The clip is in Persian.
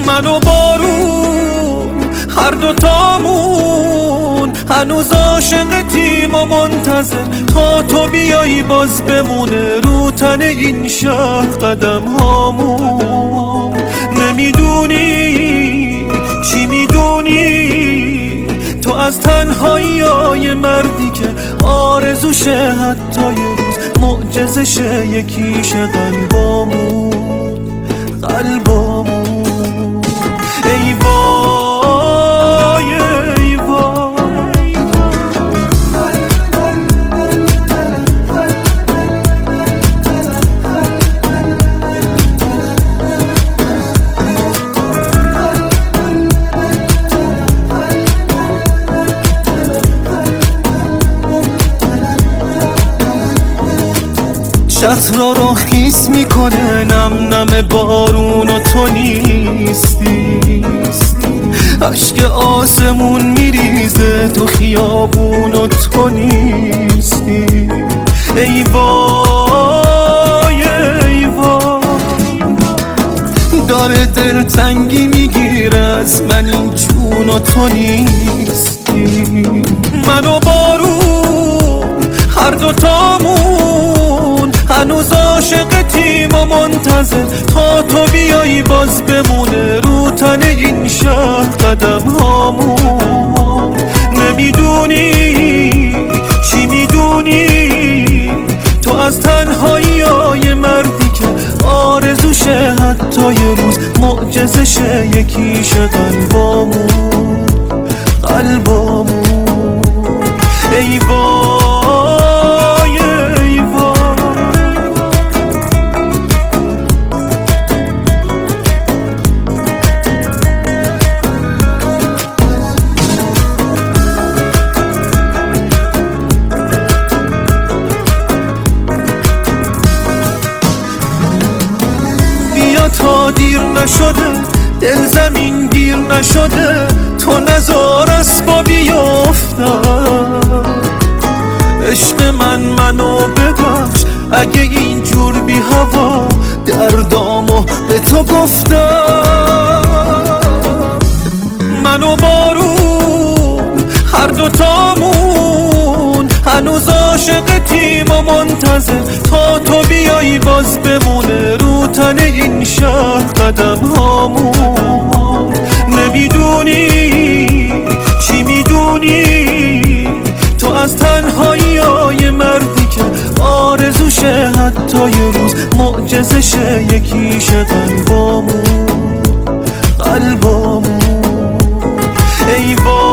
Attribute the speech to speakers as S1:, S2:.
S1: من و بارون هر دوتامون هنوز عاشقتیم و منتظر تا تو بیایی باز بمونه رو تن این شهر قدم هامون. نمیدونی چی میدونی تو از تنهایی مردی که آرزوشه حتی یه روز معجزشه یکیشه قلبامون ای وای ای وای. شهر را خیس میکنه نم نم بارون و تو نیستی. عشق آسمون میریزه تو خیابون و تو نیستی. ای وای ای وای. داره دلتنگی میگیره از من این جون و تو نیستی. من و بارون هر دوتامون هنوز عاشقتیم و منتظر تا تو بیایی باز بمونه رو تن این شهر قدم هامون. نمیدونی چی میدونی تو از تنهایی مردی که آرزوشه حتی یه روز معجزشه یکیشه قلبامون ای وای ای وای. بیا تا دیر نشده دل زمین گیر نشده تو نزار اسبا بیافتم. عشق منو ببخش اگه اینجور بی هوا دردامو به تو گفتم. من و بارون هر دوتامون هنوز عاشقتیم و منتظر تا تو بیایی باز بمونه رو تن این شهر قدم هامون. نمیدونی چی میدونی تو از تنهایی مردی که آرزوشه حتی یه روز معجزشه یکیشه قلبامون ای وای.